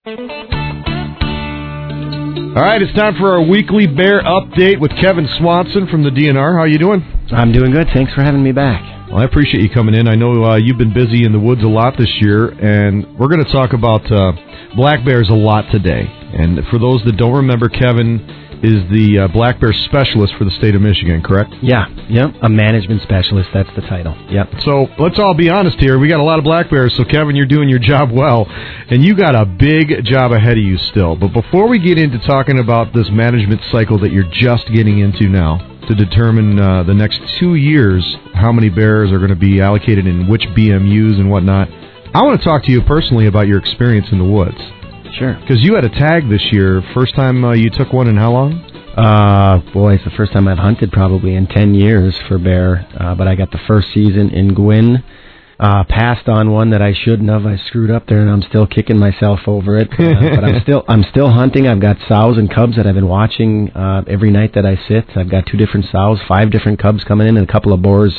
All right, it's time for our weekly bear update with Kevin Swanson from the DNR. How are you doing? I'm doing good. Thanks for having me back. Well, I appreciate you coming in. I know you've been busy in the woods a lot this year, and we're going to talk about black bears a lot today. And for those that don't remember, Kevin is the black bear specialist for the state of Michigan, correct? Yeah, a management specialist, that's the title. Yep. So let's all be honest here. We got a lot of black bears, so Kevin, you're doing your job well, and you got a big job ahead of you still. But before we get into talking about this management cycle that you're just getting into now, to determine the next 2 years how many bears are going to be allocated in which BMUs and whatnot, I want to talk to you personally about your experience in the woods. Sure. Because you had a tag this year. First time you took one in how long? Boy, it's the first time I've hunted probably in 10 years for bear. But I got the first season in Gwyn. Passed on one that I shouldn't have. I screwed up there, and I'm still kicking myself over it. But I'm still hunting. I've got sows and cubs that I've been watching every night that I sit. I've got 2 different sows, 5 different cubs coming in, and a couple of boars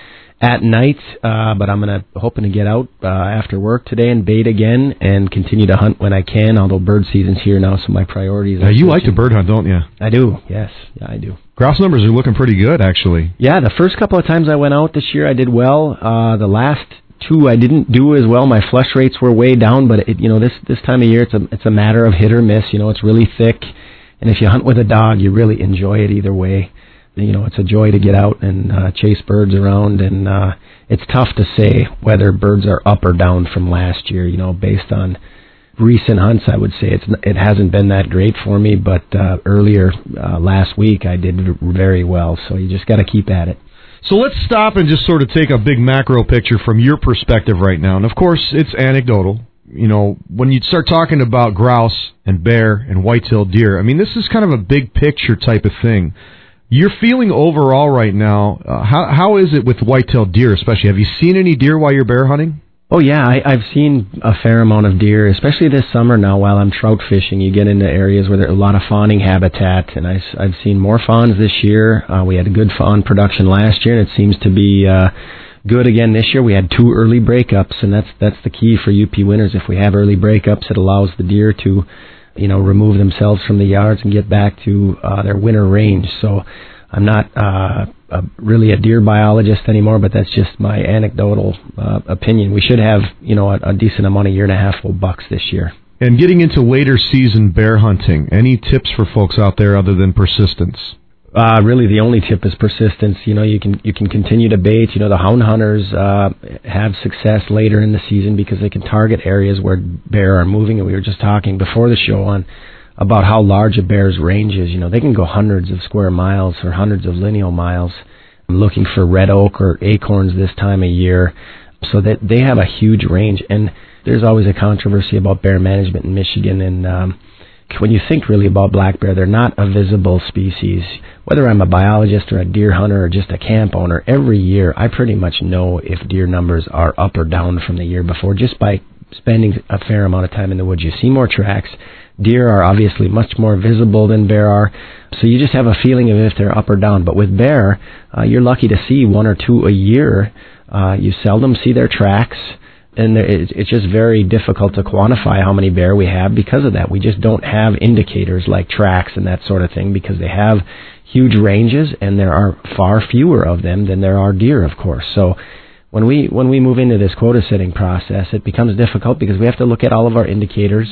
at night, but I'm hoping to get out after work today and bait again and continue to hunt when I can, although bird season's here now, so my priorities are... You like to bird hunt, don't you? I do, yes. Yeah, I do. Grouse numbers are looking pretty good, actually. Yeah, the first couple of times I went out this year, I did well. The last 2, I didn't do as well. My flush rates were way down, but this time of year, it's a matter of hit or miss. It's really thick, and if you hunt with a dog, you really enjoy it either way. It's a joy to get out and chase birds around, and it's tough to say whether birds are up or down from last year. Based on recent hunts, I would say it hasn't been that great for me, but earlier last week I did very well, so you just got to keep at it. So let's stop and just sort of take a big macro picture from your perspective right now, and of course it's anecdotal. When you start talking about grouse and bear and white-tailed deer, I mean, this is kind of a big picture type of thing. You're feeling overall right now, how is it with white-tailed deer especially? Have you seen any deer while you're bear hunting? Oh, yeah, I've seen a fair amount of deer, especially this summer now while I'm trout fishing. You get into areas where there's a lot of fawning habitat, and I've seen more fawns this year. We had a good fawn production last year, and it seems to be good again this year. We had 2 early breakups, and that's the key for UP winners. If we have early breakups, it allows the deer to remove themselves from the yards and get back to their winter range. So I'm not really a deer biologist anymore, but that's just my anecdotal opinion. We should have, a decent amount of 1.5-year-old bucks this year. And getting into later season bear hunting, any tips for folks out there other than persistence? Really, the only tip is persistence. You can continue to bait. The hound hunters have success later in the season because they can target areas where bear are moving. And we were just talking before the show about how large a bear's range is. They can go hundreds of square miles or hundreds of lineal miles looking for red oak or acorns this time of year. So that they have a huge range. And there's always a controversy about bear management in Michigan. And when you think really about black bear, they're not a visible species. Whether I'm a biologist or a deer hunter or just a camp owner, every year I pretty much know if deer numbers are up or down from the year before just by spending a fair amount of time in the woods. You see more tracks. Deer are obviously much more visible than bear are, so you just have a feeling of if they're up or down. But with bear, you're lucky to see 1 or 2 a year. You seldom see their tracks. And it's just very difficult to quantify how many bear we have because of that. We just don't have indicators like tracks and that sort of thing because they have huge ranges and there are far fewer of them than there are deer, of course. So when we move into this quota setting process, it becomes difficult because we have to look at all of our indicators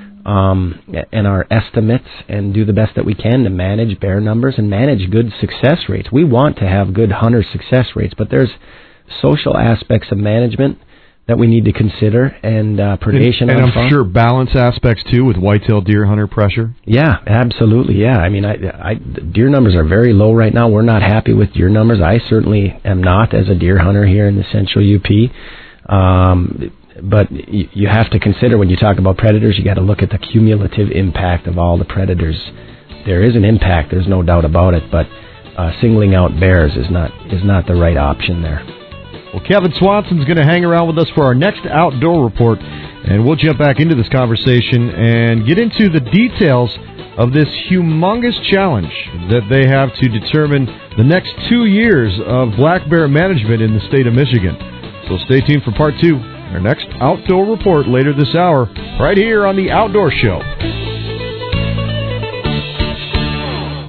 and our estimates and do the best that we can to manage bear numbers and manage good success rates. We want to have good hunter success rates, but there's social aspects of management that we need to consider, and predation. And I'm sure balance aspects, too, with white-tailed deer hunter pressure? Yeah, absolutely, yeah. I mean, deer numbers are very low right now. We're not happy with deer numbers. I certainly am not as a deer hunter here in the central UP. But you have to consider when you talk about predators, you got to look at the cumulative impact of all the predators. There is an impact, there's no doubt about it, but singling out bears is not the right option there. Well, Kevin Swanson's going to hang around with us for our next outdoor report, and we'll jump back into this conversation and get into the details of this humongous challenge that they have to determine the next 2 years of black bear management in the state of Michigan. So stay tuned for part 2. Our next outdoor report later this hour, right here on the Outdoor Show.